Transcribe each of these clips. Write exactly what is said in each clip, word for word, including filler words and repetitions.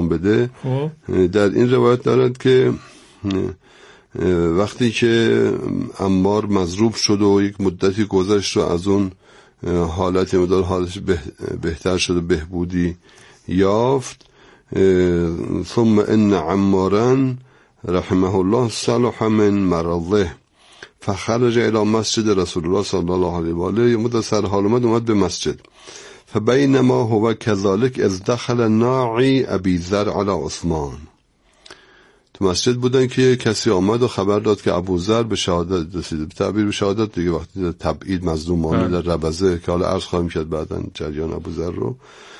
انجام بده. در این روایت دارد که وقتی که عمار مضروب شد و یک مدتی گذشت و از اون حالت مدار حالش بهتر شد و بهبودی یافت، ثم ان عمارا رحمه الله صلح من مرضه فخرج الى مسجد رسول الله صلی الله علیه و آله. یه مدت سر حال اومد اومد به مسجد، فبینما هو كذلك اذ دخل ناعی ابی ذر علی عثمان. تو مسجد بودن که کسی آمد و خبر داد که ابوذر به شهادت رسیده. به تعبیر به شهادت دیگه وقتی تبعید مظلومانه در ربزه که حالا عرض خواهیم کرد بعداً جریان ابوذر رو.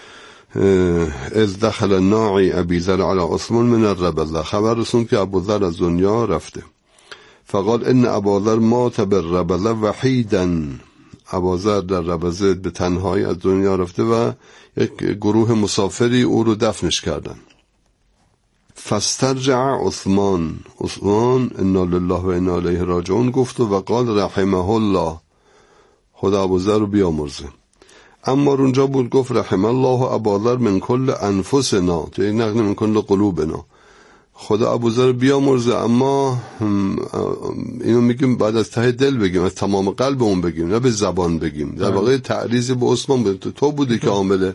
اذ دخل ناعی ابی ذر علی عثمان من الربزه، خبر رسوند که ابوذر از دنیا رفته. فقال ان ابوذر مات بالربزه وحیدا، ابوذر در ربزه به تنهایی از دنیا رفته و یک گروه مسافری او رو دفنش کردن. فاسترجع عثمان، عثمان انا لله و انا الیه راجعون گفت و قال رحمه الله، خدا ابوذر رو بیامرزه. اما اونجا بود گفت رحم الله ابوذر من کل انفسنا، تو یک نقل من کل قلوبنا، خدا ابوذر بیامرزه. اما اینو میگیم بعد از ته دل بگیم، از تمام قلبمون بگیم، نه به زبان بگیم. در واقع تعریض به عثمان بود، تو بودی که عامل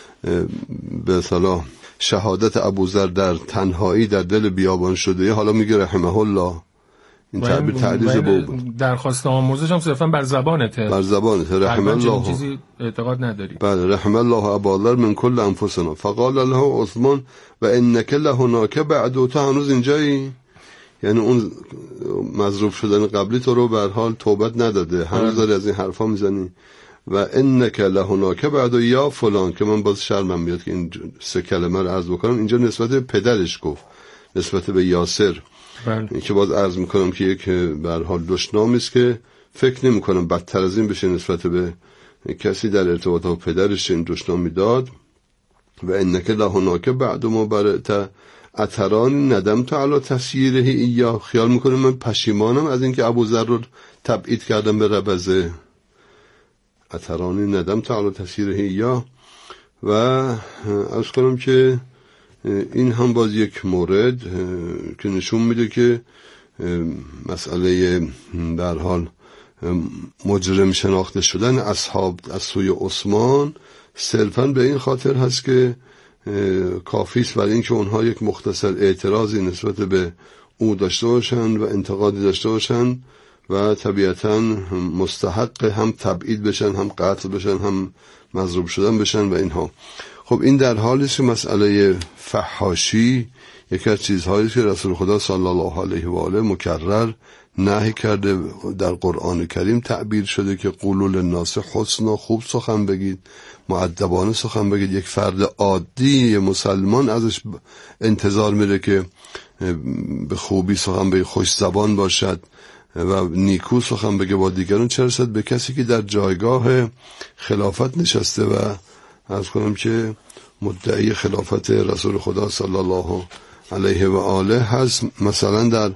به اصطلاح شهادت ابوذر در تنهایی در دل بیابان شده، حالا میگه رحمه الله. این تعبیر تعریض به بود. درخواست آمرزش هم صرفا بر زبانته، بر زبانته. رحمه الله چیزی اعتقاد نداری. بله، رحمه الله ابوذر من کل انفسنا. فقال له عثمان و انک لهناک بعد، تو هنوز اینجایی، یعنی اون مضروب شدن قبلی تو رو به هر حال توبت نداده، هنوز داری از این حرفا میزنی. و انک لهناک بعد یا فلان، که من باز شرمم میاد که این سه کلمه رو عرض بکنم. اینجا نسبت به پدرش گفت، نسبت به یاسر. بله. این که باز عرض میکنم که یک به هر حال دشنامی است که فکر نمیکنم بدتر از این بشه نسبت به کسی در ارتباط با پدرش این دشنامی داد. و انک لهناک بعد ما برت اتران ندمت علی تسییره ایا، خیال میکنم من پشیمانم از اینکه ابوذر رو تبعید کردم به ربزه. اترانی ندمت علی تسییره ایا. و عرض کنم که این هم باز یک مورد که نشون میده که مسئله در حال مجرم شناخته شدن اصحاب از سوی عثمان صرفاً به این خاطر هست که کافیست برای اینکه اونها یک مختصر اعتراضی نسبت به او داشته باشند و انتقادی داشته باشند و طبیعتاً مستحق هم تبعید بشن، هم قتل بشن، هم مضروب شدن بشن و اینها. خب این در حالی است که مسئله فحاشی یکی از چیزهایی که رسول خدا صلی الله علیه و آله مکرر نهی کرده. در قرآن کریم تعبیر شده که قولوا للناس حسنا، خوب سخن بگید، مؤدبانه سخن بگید. یک فرد عادی مسلمان ازش انتظار میره که به خوبی سخن بگه، خوش زبان باشد و نیکو سخن بگه با دیگران، چه رسد به کسی که در جایگاه خلافت نشسته و عرض کنم که مدعی خلافت رسول خدا صلی الله علیه و آله هست. مثلا در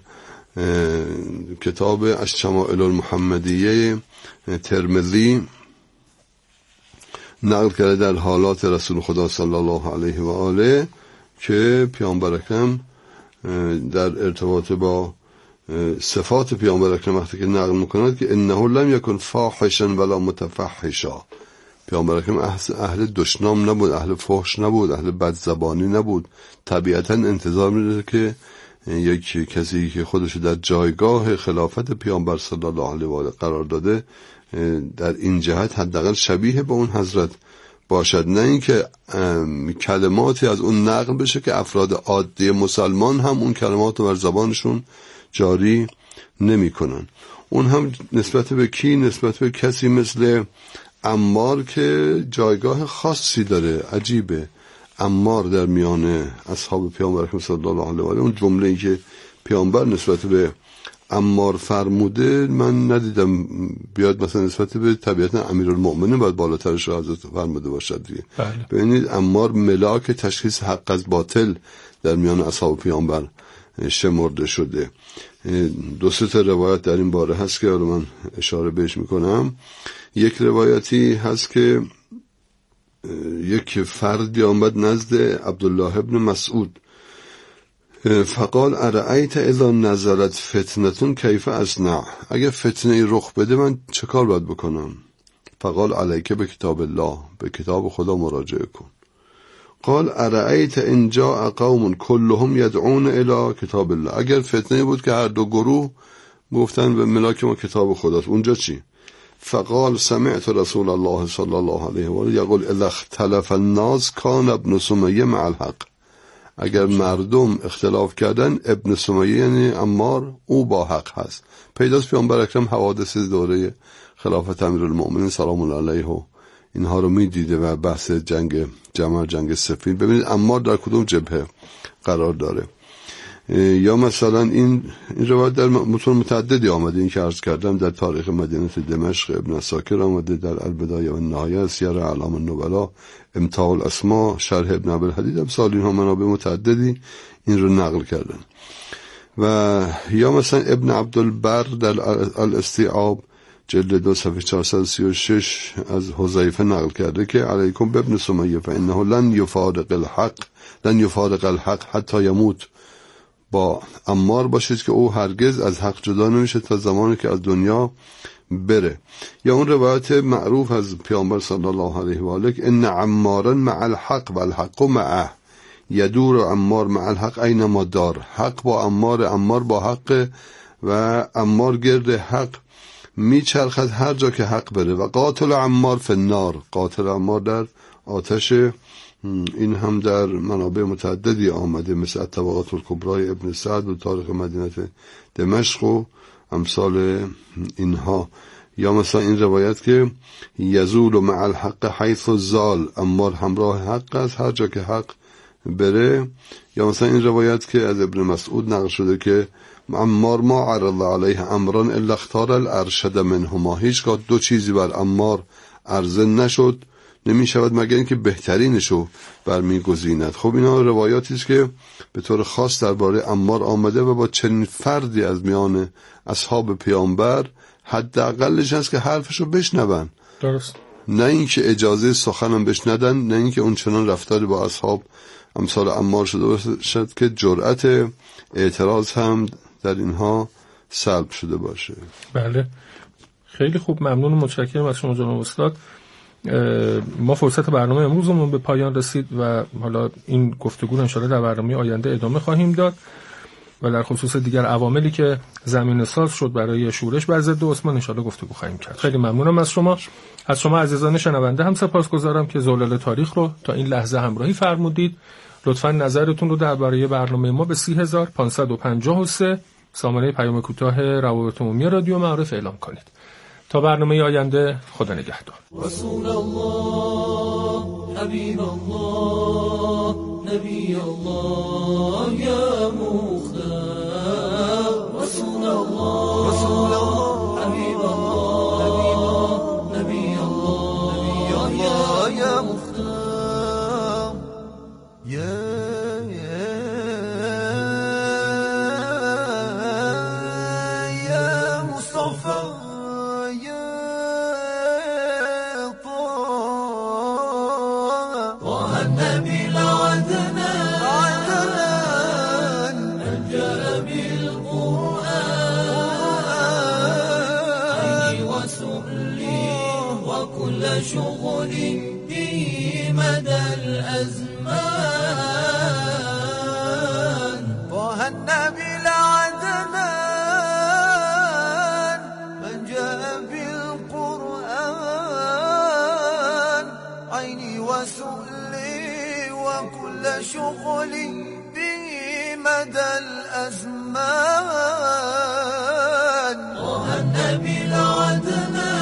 کتاب الشمائل المحمدیه ترمذی نقل کرده در حالات رسول خدا صلی الله علیه و آله که پیامبر اکرم در ارتباط با صفات پیامبر اکرم وقتی که نقل میکند که انه لم یکن فاحشا ولا متفحشا، پیامبر اکرم اهل دشنام نبود، اهل فحش نبود، اهل بدزبانی نبود. طبیعتا انتظار میره که یک کسی که خودش در جایگاه خلافت پیامبر صلی الله علیه و آله قرار داده در این جهت حداقل شبیه به اون حضرت باشد، نه اینکه کلماتی از اون نقل بشه که افراد عادی مسلمان هم اون کلمات رو بر زبانشون جاری نمی کنن. اون هم نسبت به کی؟ نسبت به کسی مثل عمار که جایگاه خاصی داره. عجیبه عمار در میان اصحاب پیامبر صلی الله علیه و آله، اون جمله‌ای که پیامبر نسبت به عمار فرموده من ندیدم بیاد مثلا نسبت به طبیعتا امیرالمؤمنین باید بالاترش رو حضرت فرموده باشد دیگه. بله. ببینید عمار ملاک تشخیص حق از باطل در میان اصحاب پیامبر شمرده شده. دو سه تا روایت در این باره هست که من اشاره بهش میکنم. یک روایتی هست که یک فردی آمد نزد عبدالله ابن مسعود فقال ارأیت اذا نزلت فتنتون کیف اصنع، اگه فتنه رخ بده من چه کار باید بکنم؟ فقال علیک به کتاب الله، به کتاب خدا مراجعه کن. قال ارأیت ان جاء قوم كلهم يدعون الى کتاب الله، اگر فتنه بود که هر دو گروه گفتن به ملاک ما کتاب خداست، اونجا چی؟ فقال سمعت رسول الله صلی الله علیه و آله یقول اذا اختلف الناس کان ابن سمیه مع الحق، اگر مردم اختلاف کردن ابن سمیه یعنی عمار او با حق هست. پیداست پیامبر اکرم حوادث دوره خلافت امیرالمؤمنین سلام الله علیه و اینها رو میدیده و بحث جنگ جمل، جنگ سفین. ببینید عمار در کدوم جبهه قرار داره. یا مثلا این این روایت در متون متعددی آمده، این که عرض کردم در تاریخ مدینه دمشق ابن عساکر آمده، در البدایه و النهایه سیر اعلام النبلا، امتاع الاسماء شرح ابن عبدالحدید، امثال اینها منابع متعددی این رو نقل کردن. و یا مثلا ابن عبدالبر در الاستیعاب جلد دو صفحه چهارصد و سی و شش از حذیفه نقل کرده که علیکم بابن سمیه فانه لن یفارق الحق لن یفارق الحق حتی یموت، با عمار باشید که او هرگز از حق جدا نمیشه تا زمانی که از دنیا بره. یا اون روایت معروف از پیامبر صلی الله علیه و آله ان عمارا مع الحق و الحق معه، یدور عمار مع الحق اینما دار، حق با عمار، عمار با حق و عمار گرد حق میچرخد هر جا که حق بره. و قاتل عمار فی النار، قاتل عمار در آتش. این هم در منابع متعددی آمده مثل الطبقات الکبری ابن سعد و تاریخ مدینه دمشق و امثال اینها. یا مثلا این روایت که یزول مع الحق حیث زال، عمار همراه حق است هر جا که حق بره. یا مثلا این روایت که از ابن مسعود نقل شده که عمار ما عرض علیه امران الا اختار الارشد منهما، هیچگاه دو چیزی بر عمار عرضه نشد نمی شود مگر اینکه بهترینشو برمیگزیند. خب اینا روایاتی است که به طور خاص درباره عمار آمده و با چنین فردی از میان اصحاب پیامبر حداقلش هست که حرفشو بشنون. درست. نه اینکه اجازه سخنم بشندن، نه اینکه اون چنان رفتاری با اصحاب امثال عمار شده باشد که جرأت اعتراض هم در اینها سلب شده باشه. بله، خیلی خوب، ممنون و متشکرم از شما جناب استاد. ما فرصت برنامه امروزمون به پایان رسید و حالا این گفتگو رو انشاءالله در برنامه آینده ادامه خواهیم داد و در خصوص دیگر عواملی که زمینه ساز شد برای شورش بر ضد عثمان انشاءالله گفتگو خواهیم کرد. خیلی ممنونم از شما. از شما عزیزان شنونده هم سپاسگزارم که زلال تاریخ رو تا این لحظه همراهی فرمودید. لطفاً نظرتون رو درباره برنامه ما به سی هزار پانصد و پنجاه و سه سامانه پیام کوتاه روابط عمومی رادیو معارف اعلام کنید. تا برنامه آینده، خدا نگهدار. رسول الله، حبیب الله، نبی الله، یا مختار. رسول الله، رسول الله، حبیب الله، حبیب الله، نبی الله، یا یا مختار. یا یا مصطفی، شغل به مدى الأزمان. طه النبي العدنان من جاء بالقرآن، عيني وسؤلي وكل شغلي به مدى الأزمان. طه النبي العدنان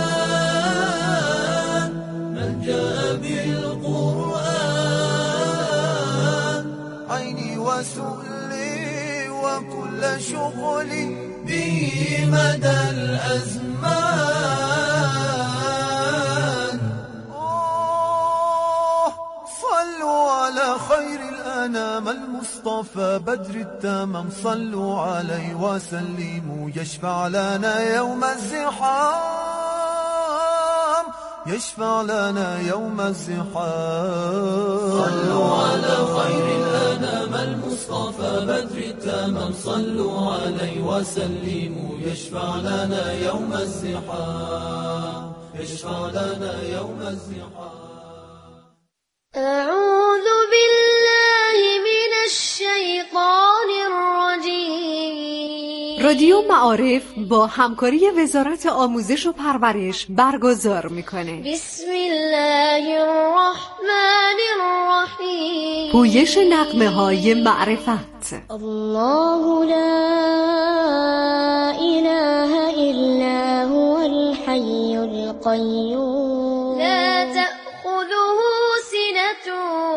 بالقرآن، عيني وسؤلي وكل شغلي به مدى الأزمان. أوه صلوا على خير الأنام المصطفى بدر التمام، صلوا عليه وسلموا يشفع لنا يوم الزحام. يشفع لنا يوم الزحام صلوا على خير الأنام المصطفى بدر التمام صلوا عليه وسلموا يشفع لنا يوم الزحام يشفع لنا يوم الزحام. أعوذ بالله من الشیطان الرجیم. رادیو معارف با همکاری وزارت آموزش و پرورش برگزار میکنه. بسم الله الرحمن الرحیم. پویش نغمه های معرفت. الله لا اله الا هو الحي القيوم لا تأخذه سنة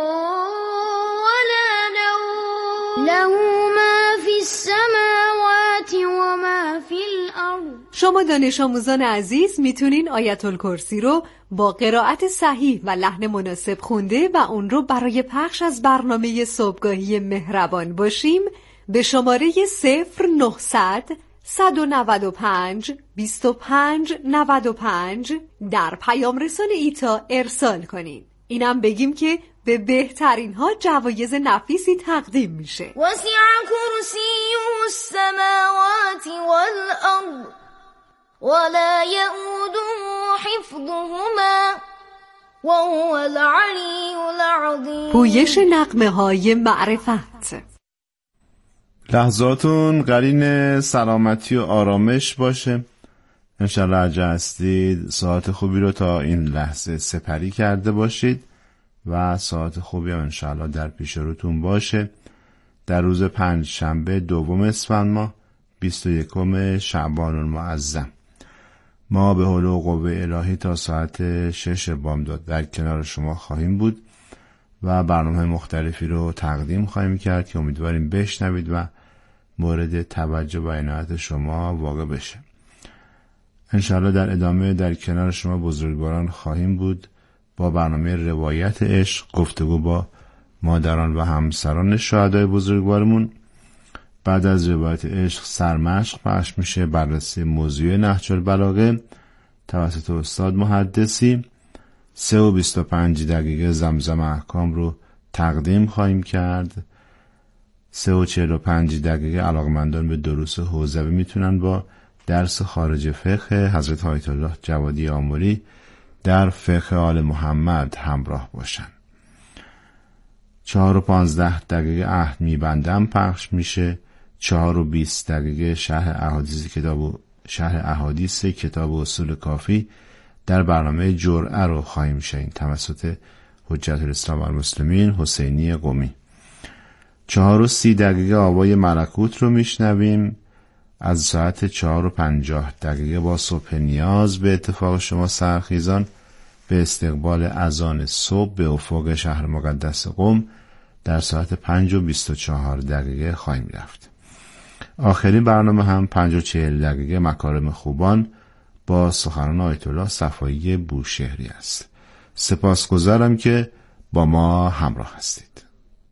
ولا نوم له ما في السماوات وما في الأرض. شما دانش آموزان عزیز میتونین آیت الکرسی رو با قرائت صحیح و لحن مناسب خونده و اون رو برای پخش از برنامه صبحگاهی مهربان باشیم به شماره صفر نهصد صد و نود و پنج بیست و پنج نود و پنج در پیام رسان ایتا ارسال کنین. اینم بگیم که به بهترین ها جوایز نفیسی تقدیم میشه. وسع کرسیه السماوات والأرض ولا يؤوده حفظهما وهو العلی العظیم. پویش نغمه های معرفت. لحظاتون قرین سلامتی و آرامش باشه. انشالله اگه هستید ساعت خوبی رو تا این لحظه سپری کرده باشید و ساعت خوبی هم انشالله در پیش روتون باشه. در روز پنج شنبه دوم اسفند ماه بیست و یکم شعبان المعظم ما به حول و قوه الهی تا ساعت شش بامداد در کنار شما خواهیم بود و برنامه مختلفی رو تقدیم خواهیم کرد که امیدواریم بشنوید و مورد توجه و عنایت شما واقع بشه. انشاءالله در ادامه در کنار شما بزرگواران خواهیم بود با برنامه روایت عشق، گفتگو با مادران و همسران شهدای بزرگوارمون. بعد از روایت عشق سرمشق پخش میشه، بررسی موضوع نهج البلاغه توسط استاد محدثی. سه و بیست و پنج دقیقه زمزم احکام رو تقدیم خواهیم کرد. سه و چهل و پنج دقیقه علاقمندان به دروس حوزوی میتونن با درس خارج فقه حضرت آیت الله جوادی آمری در فقه آل محمد همراه باشن. چهار و پانزده دقیقه عهد میبندم پخش میشه. چهار و بیست دقیقه شرح احادیث کتاب شرح احادیث کتاب اصول کافی در برنامه جرعه رو خواهیم شنید توسط حجت الاسلام والمسلمین حسینی قمی. چهار و سی دقیقه آوای ملکوت رو میشنویم. از ساعت چهار و پنجاه دقیقه با صبح نیاز به اتفاق شما سرخیزان به استقبال اذان صبح به افق شهر مقدس قم در ساعت پنج و بیست و چهار دقیقه خواهیم رفت. آخرین برنامه هم پنج و چهل دقیقه مکارم خوبان با سخنان آیت الله صفایی بوشهری است. سپاسگزارم که با ما همراه هستید.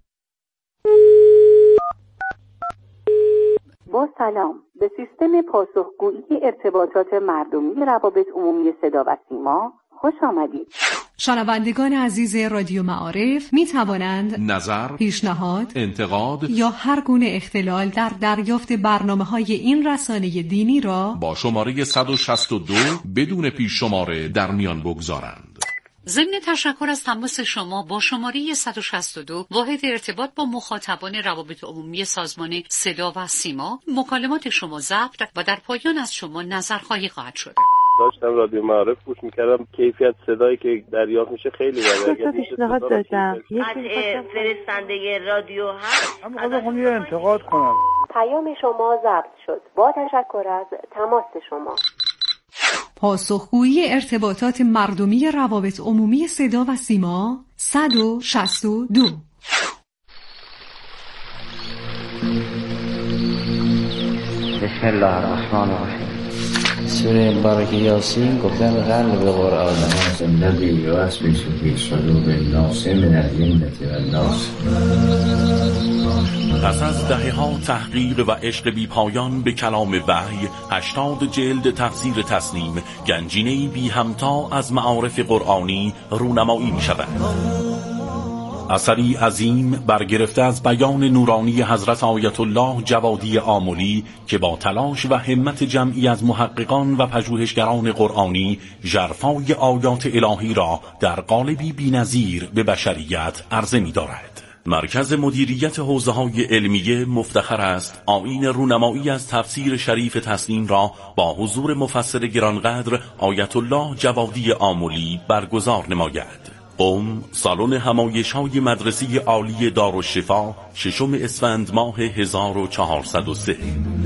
با سلام به سیستم پاسخگویی ارتباطات مردمی روابط عمومی صدا و سیما خوش آمدید. شنوندگان عزیز رادیو معارف می توانند نظر، پیشنهاد، انتقاد یا هر گونه اختلال در دریافت برنامه‌های این رسانه دینی را با شماره صد و شصت و دو بدون پیش شماره در میان بگذارند. ضمن تشکر از تماس شما با شماره صد و شصت و دو واحد ارتباط با مخاطبان روابط عمومی سازمان صدا و سیما، مکالمات شما ضبط و در پایان از شما نظرخواهی خواهد شد. داشتم رادیو معارف گوش میکردم، کیفیت صدایی که دریافت میشه خیلی بده. اگه پیشنهاد دادم قطع فرستنده رادیو هست. اما خودم یه انتقاد کنم. پیام شما ضبط شد. با تشکر از تماس شما. پاسخگویی ارتباطات مردمی روابط عمومی صدا و سیما صد و شصت و دو. بسم الله الرحمن الرحیم. سوره مبارکه یاسین گفتن قلب قرآن الذی یوسوس فی صدور الناس من الجنة والناس. پس از دهه‌ها تحقیق و عشق بی پایان به کلام وحی، هشتاد جلد تفسیر تسنیم، گنجینه‌ای بی همتا از معارف قرآنی رونمایی می شود. اثری عظیم برگرفته از بیان نورانی حضرت آیت الله جوادی آملی که با تلاش و همت جمعی از محققان و پژوهشگران قرآنی ژرفای آیات الهی را در قالبی بی‌نظیر به بشریت عرضه می‌دارد. مرکز مدیریت حوزه‌های علمیه مفتخر است آیین رونمایی از تفسیر شریف تسنیم را با حضور مفسر گرانقدر آیت الله جوادی آملی برگزار نماید. قم، سالن همایش‌های مدرسه عالی دارالشفا، ششم اسفند ماه هزار و چهارصد و سه.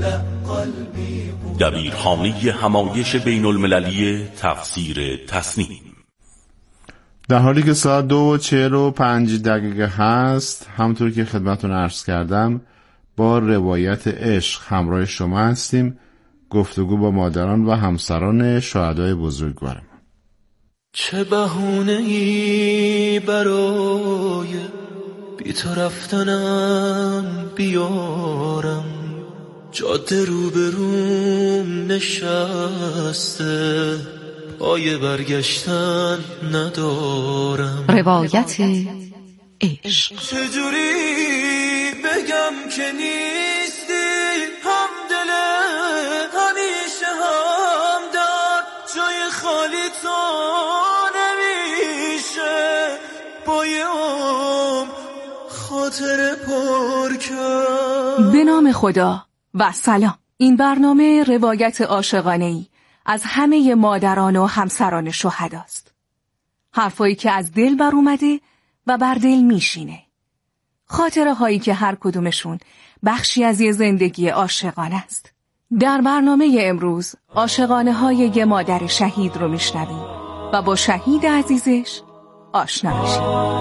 دبیرخانه همایش بین المللی تفسیر تسنیم. در حالی که ساعت دو و چهل و پنج دقیقه هست، همطور که خدمتون عرض کردم با روایت عشق همراه شما هستیم. گفتگو با مادران و همسران شهدای بزرگوارم. چه بهونه‌ای برای بی تو رفتنم بیارم، جاده رو به روم نشسته، پای برگشتن ندارم. روایت عشق. چجوری بگم که نیستی همدله، همیشه هم در جای خالی تو نمیشه، بایم خاطر پر کرد. به نام خدا و سلام. این برنامه روایت عاشقانه‌ای از همه مادران و همسران شهداست. حرفایی که از دل بر اومده و بر دل میشینه. خاطره هایی که هر کدومشون بخشی از یه زندگی عاشقانه است. در برنامه امروز عاشقانه های یه مادر شهید رو میشنویم و با شهید عزیزش آشنا میشیم.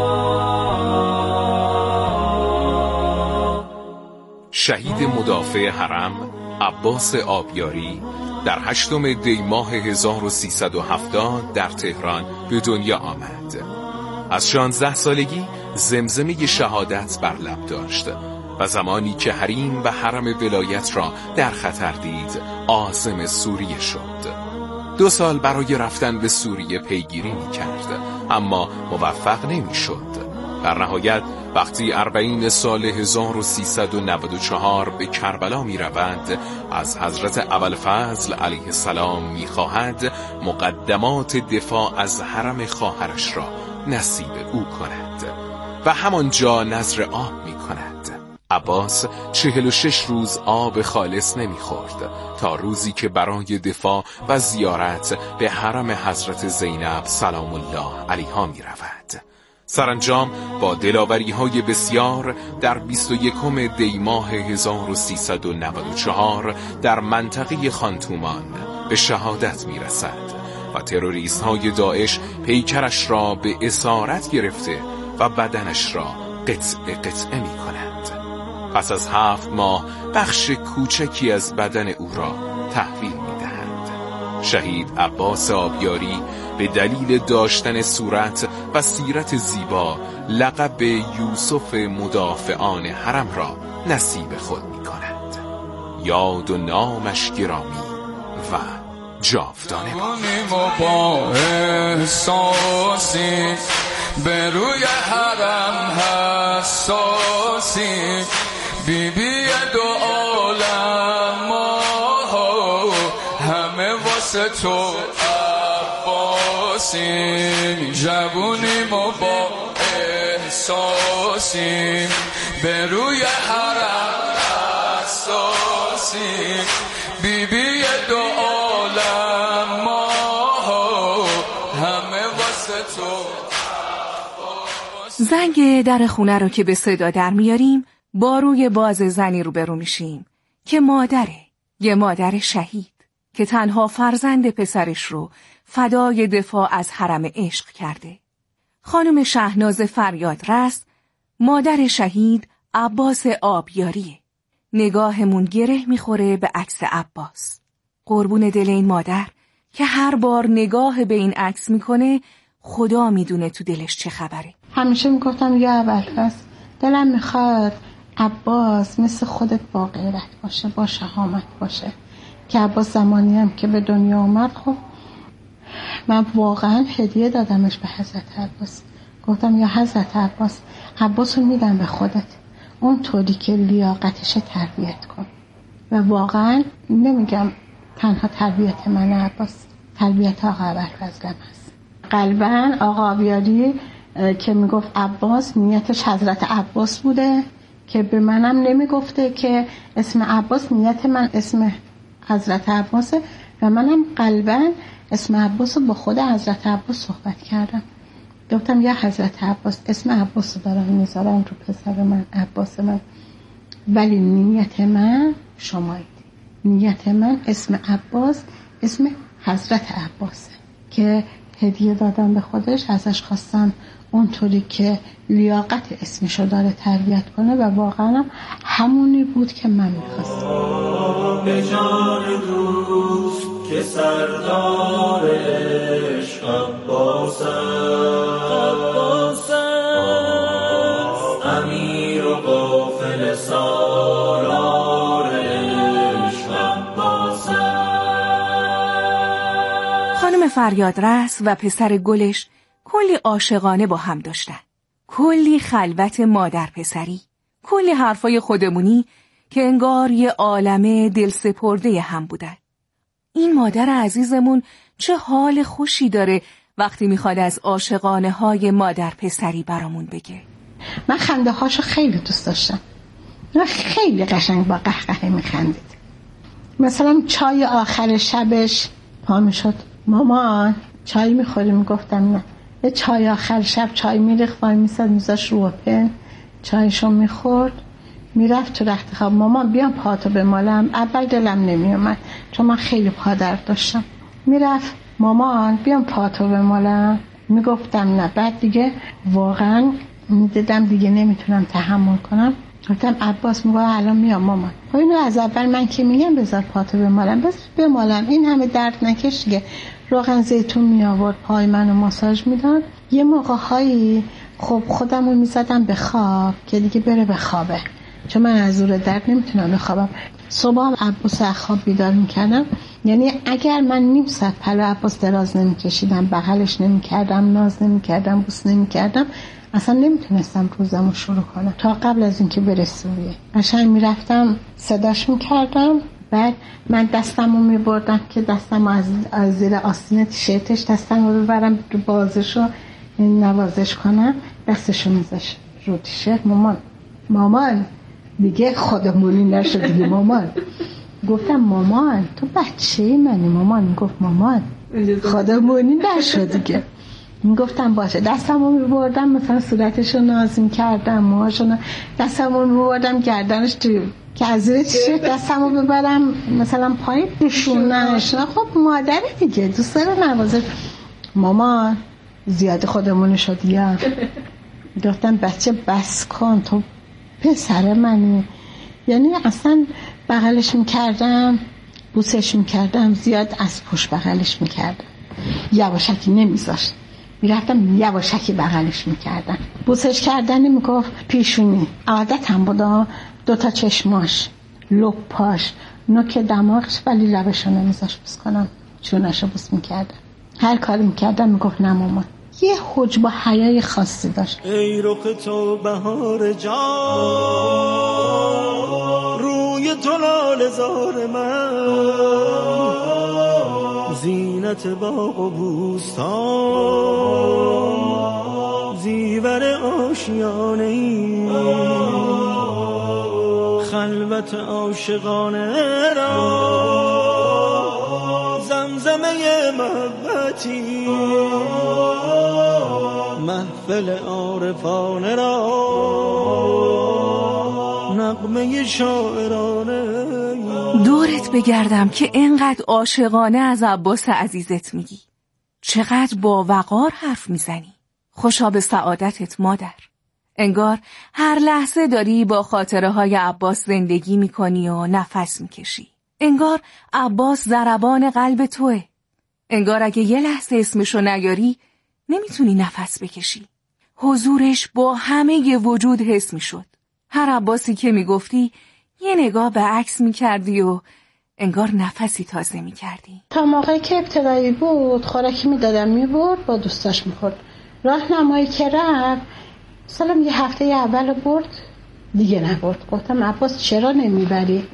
شهید مدافع حرم عباس آبیاری در هشتم دی ماه هزار و سیصد و هفتاد در تهران به دنیا آمد. از شانزده سالگی زمزمه شهادت بر لب داشت و زمانی که حریم و حرم ولایت را در خطر دید عازم سوریه شد. دو سال برای رفتن به سوریه پیگیری می کرد اما موفق نمی شد. در نهایت وقتی اربعین سال هزار و سیصد و نود و چهار به کربلا می رود، از حضرت ابوالفضل علیه السلام می خواهد مقدمات دفاع از حرم خواهرش را نصیب او کند و همانجا نذر آب می کند. عباس چهل و شش روز آب خالص نمی خورد تا روزی که برای دفاع و زیارت به حرم حضرت زینب سلام الله علیها می رود. سرانجام با دلاوری‌های بسیار در بیست و یکم دی ماه هزار و سیصد و نود و چهار در منطقه خانتومان به شهادت می‌رسد و تروریست‌های داعش پیکرش را به اسارت گرفته و بدنش را قطعه قطعه می‌کنند. پس از هفت ماه بخش کوچکی از بدن او را تحویل می‌دهند. شهید عباس آبیاری به دلیل داشتن صورت و سیرت زیبا لقب یوسف مدافعان حرم را نصیب خود می کند. یاد و نامش گرامی و جاودانه با احساسی به روی حرم حساسی، بی بی دو عالم همه واسه تو جوونیم و با احساسیم، به روی حرم حساسیم، بی بی دو عالم ما همه واسه تو. زنگ در خونه رو که به صدا در میاریم با روی باز زنی روبرو میشیم که مادره، یه مادر شهید که تنها فرزند پسرش رو فدای دفاع از حرم عشق کرده. خانم شهناز فریادرس، مادر شهید عباس آبیاریه. نگاهمون گره میخوره به عکس عباس. قربون دل این مادر که هر بار نگاه به این عکس میکنه خدا میدونه تو دلش چه خبره. همیشه میگفتم یا ابوالفضل دلم میخواد عباس مثل خودت با غیرت باشه، با شهامت باشه. که عباس زمانی هم که به دنیا اومد، خب من واقعا هدیه دادمش به حضرت عباس. گفتم یا حضرت عباس، عباس رو میدم به خودت، اون طوری که لیاقتش تربیت کن. و واقعا نمیگم تنها تربیت من عباس، تربیت آقا ابوالفضل هست. قلباً آقا آبیاری که میگفت عباس، نیتش حضرت عباس بوده، که به منم نمیگفته که اسم عباس، نیت من اسم حضرت عباسه و منم قلباً اسم عباس رو با خود حضرت عباس صحبت کردم. گفتم یا حضرت عباس، اسم عباس رو دارم میذارم رو پسر من، عباس من، ولی نیت من شمایید. نیت من اسم عباس اسم حضرت عباسه که هدیه دادم به خودش. ازش خواستم اونطوری که لیاقت اسمشو داره تربیت کنه و واقعا همونی بود که من میخواستم. به جان دوست که سردار عشق عباس است، امیر و قافل سالار عشق عباس است. خانم فریادرس و پسر گلش کلی عاشقانه با هم داشتن، کلی خلوت مادر پسری، کلی حرفای خودمونی که انگار یه عالمه دل سپرده هم بودن. این مادر عزیزمون چه حال خوشی داره وقتی میخواد از عاشقانه های مادر پسری برامون بگه. من خنده هاشو خیلی دوست داشتم و خیلی قشنگ با قهقه میخندید. مثلا چای آخر شبش پا میشد، مامان چای میخوری؟ میگفتم نه. یه چای آخر شب چای میریخت، وای میساد میذاش رو پن، چایشو میخورد، میرفت تو رخت خواب. مامان بیام پاتو بمالم. اول دلم نمیومد چون من خیلی پا درد داشتم. میرفت مامان بیام پاتو بمالم، میگفتم نه. بعد دیگه واقعا دیدم دیگه نمیتونم تحمل کنم، گفتم عباس میگه الان میام مامان. خب اینو از اول من که میگم بذار پاتو بمالم، بذار بمالم، این همه درد نکش دیگه. روغن زیتون می آورد، پای منو ماساژ میداد. یه موقع هایی خب خودم رو میزدم به خواب که دیگه بره به خوابه، چون من از زور درد نمیتونم بخوابم. صبح عباس از خواب بیدار میکردم، یعنی اگر من نیم ساعت پلو عباس دراز نمیکشیدم، بغلش نمیکردم، ناز نمیکردم، بوس نمیکردم، اصلا نمیتونستم روزم رو شروع کنم تا قبل از اینکه بره سوریه. قشنگ میرفتم صداش میکردم، بعد من دستم رو میبردم که دستم از, از زیر آستین تیشرتش دستم رو ببرم رو بازش رو نوازش کنم، دستش رو میذاش رو تیشرت. مامان مامان دیگه خودمونی نشد دیگه مامان. گفتم مامان تو بچه ای منی مامان. میگفت مامان خودمونی نشد دیگه. میگفتم باشه. دستم رو میبردم مثلا صورتش رو ناز میکردم، موهاشو دستم رو میبردم گردنش تو که از زیر تیشرت دستم رو ببرم مثلا پایین بشوننش. خب مادر دیگه دوست داره نوازش. مامان زیاد خودمونی شد یا. گفتم بچه بس کن، تو پسر منی. یعنی اصلا بغلش میکردم، بوسش میکردم، زیاد از پشت بغلش میکردم، یواشکی نمیذاشت. میرفتم یواشکی بغلش میکردم. بوسش کردن میگفت پیشونی، عادتم بودا، دوتا چشماش، لپاش، نوک دماغش، ولی لبشو نمیذاشت بوس کنم، چونشو بوس میکردم. هر کاری میکردم میگفت نه مامان. یه حجب و حیای خاصی داشت. ای رخ تو بهار جان، روی تو لاله زار من، زینت باغ و بوستان، زیور آشیانه ای، خلوت عاشقانه را، زمزمه محبتی، محفل عارفانه را، نغمه شاعرانه. دورت بگردم که انقدر عاشقانه از عباس عزیزت میگی، چقدر با وقار حرف میزنی. خوشا به سعادتت مادر. انگار هر لحظه داری با خاطره های عباس زندگی میکنی و نفس میکشی. انگار عباس ضربان قلب توه. انگار اگه یه لحظه اسمشو نیاری نمیتونی نفس بکشی. حضورش با همه ی وجود حس میشد. هر عباسی که میگفتی یه نگاه به عکس میکردی و انگار نفسی تازه میکردی. تا موقعی که ابتدایی بود خوراکی میدادم میبرد با دوستاش میخورد. راهنمایی که رفت مثلا یه هفته اول برد دیگه نبرد. گفتم عباس چرا نمیبری؟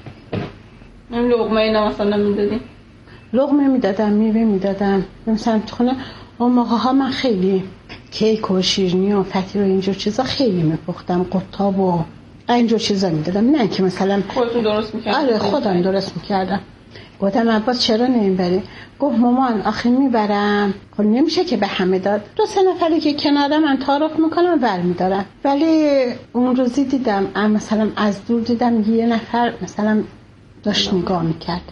من لقمه اینا مثلا میدادی؟ لقمه میدادم، میوه میدادم. مثلا تو خونه اون موقع ها من خیلی کیک و شیرینی و فطیر و اینجور چیزا خیلی میپختم، قطاب و اینجور چیزا میدادم. نه که مثلا خودتون درست میکردم؟ آره خودم درست میکردم. گفتم عباس چرا نمیبری؟ گفت مامان آخه میبرم. خب نمیشه که به همه داد. دو سه نفری که کنارم من تعارف میکنم ور میدارم. ولی اون روزی دیدم مثلا از دور دیدم یه نفر مثلا داشت نگاه میکرد،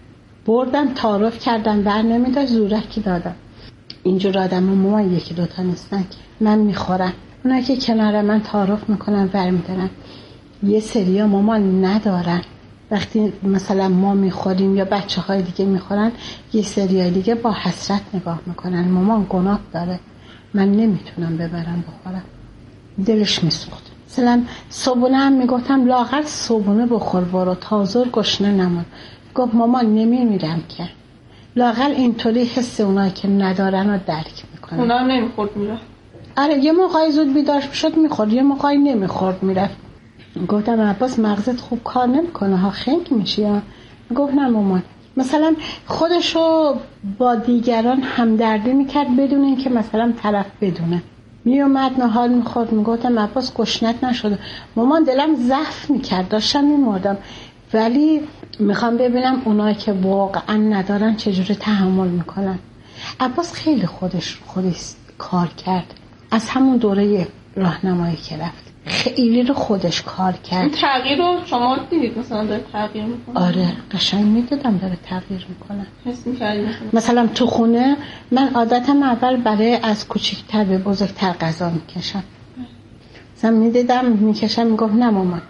بردم تعارف کردم ور نمیداشت، زورکی دادم. اینجور آدم مامان یکی دوتا نیستن که من میخورم. اونا که کنار من تعارف میکنن ور میدارن. یه سریا مامان ندارن، وقتی مثلا ما میخوریم یا بچه های دیگه میخورن یه سریای دیگه با حسرت نگاه میکنن. مامان گناه داره، من نمیتونم ببرم بخورم. دلش میسوخت. مثلا صبونه هم میگفتم لاغر صبونه بخور برو تازور گشنه نمون. گفت مامان نمیمیرم که. لاغر اینطوری حس اونایی که ندارن رو درک میکنن. اونا هم نمیخورد میره؟ آره یه موقعی زود بیدار میشد میخورد، یه موقعی نمیخورد میرفت. گفتم عباس مغزت خوب کار نمیکنه ها، خنگ میشی ها. گفت نه مامان. مثلا خودشو با دیگران همدردی میکرد بدون اینکه مثلا طرف بدونه. میومد نهار میخورد، میگفتم عباس گشنت نشده. مامان دلم ضعف میکرد، داشتم میمردم. ولی میخوام ببینم اونایی که واقعا ندارن چجوری تحمل میکنن. عباس خیلی خودش خودش کار کرد. از همون دوره راهنمایی که رفت خیلی رو خودش کار کرد. این تغییر رو شما دیدید مثلا داره تغییر میکنه؟ آره قشنگ میدیدم داره تغییر میکنه. حس میکردی مثلا تو خونه من عادتم اول برای از کوچیکتر به بزرگتر غذا میکشم. مثلا میدیدم میکشم میگفت نه مامان،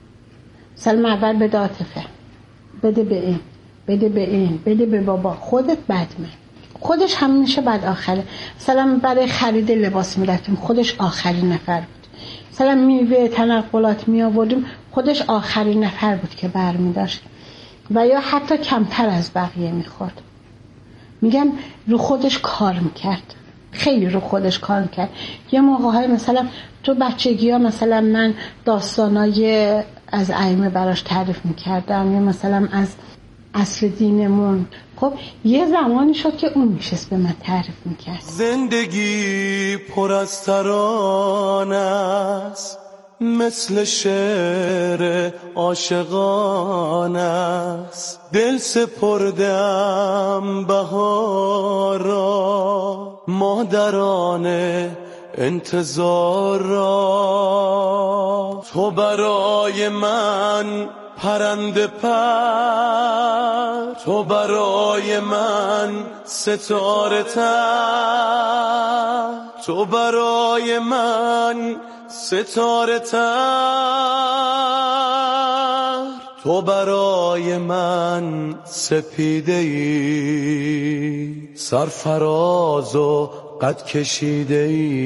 مثلا اول بده عاطفه، بده به این، بده به این، بده به بابا، خودت بعد من. خودش هم میشه بعد آخره. مثلا برای خرید لباس میرفتیم خودش آخرین نفر بود. مثلا میوه تنقلات می آوردیم خودش آخرین نفر بود که برمی داشت و یا حتی کمتر از بقیه میخورد. میگم رو خودش کار میکرد، خیلی رو خودش کار میکرد. یه موقع های مثلا تو بچگی ها مثلا من داستانای از ائمه براش تعریف میکردم یا مثلا از اصل دینمون. خب یه زمانی شد که اون میشست به من تعریف میکرد. زندگی پر از ترانه است، مثل شعر عاشقانه است. دل سپردم بهارا، مادران انتظار را. تو برای من پرنده پر، تو برای من ستاره تر، تو برای من ستاره تر، تو برای من سپیده ای، سرفراز و قد کشیده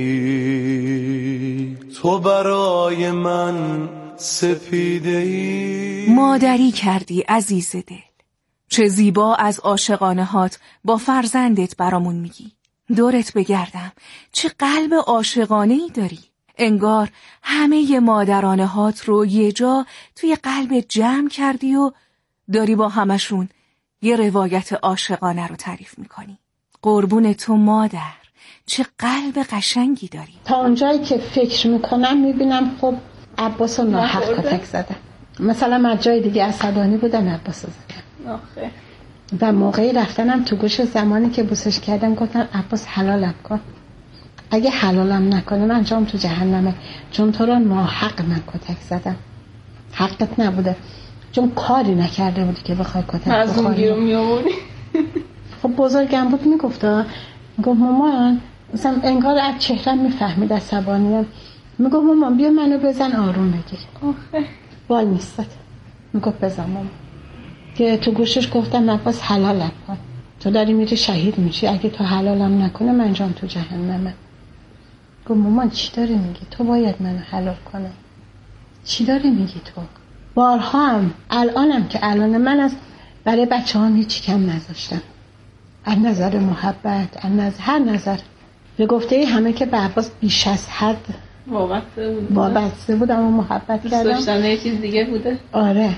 ای، تو برای من سپیده ای. مادری کردی عزیز دل، چه زیبا از عاشقانه هات با فرزندت برامون میگی. دورت بگردم چه قلب عاشقانه ای داری. انگار همه مادرانه هات رو یه جا توی قلب جمع کردی و داری با همشون یه روایت عاشقانه رو تعریف میکنی. قربون تو مادر، چه قلب قشنگی داری. تا اونجایی که فکر میکنم میبینم خب عباس رو ناحق کتک زدم. مثلا من جای دیگه عصبانی بودم عباس رو زدم. آخه و موقعی رفتنم تو گوش زمانی که بوسش کردم گفتم عباس حلالم کن، اگه حلالم نکنه من جام تو جهنمه، چون تو رو ناحق من کتک زدم. حقت نبوده، چون کاری نکرده بودی که بخوای کتک بخوری. از اون گیرو می آوردی. خب بزرگم بود میگفت، میگفت مامان مثلا انگار از چهرم میفهمید عصبانیم. میگفت مامان بیا منو بزن آروم بگیر. آخه بال نیست. میگفت بزن مامان. که تو گوشش گفتم عباس حلالم کن، تو داری میری شهید میشی، اگه تو حلالم نکنه من جام تو جهنمه. گفت مامان چی داری میگی؟ تو باید منو حلال کنه. چی داری میگی تو؟ بارها هم الانم که الان من از برای بچه هم هیچی کم نذاشتم، از نظر محبت، از نظر هر نظر. به گفته همه که به عباس بیش از حد وابسته بود وابسته بودم و محبت کردم. دوست داشتن یه چیز دیگه بوده. آره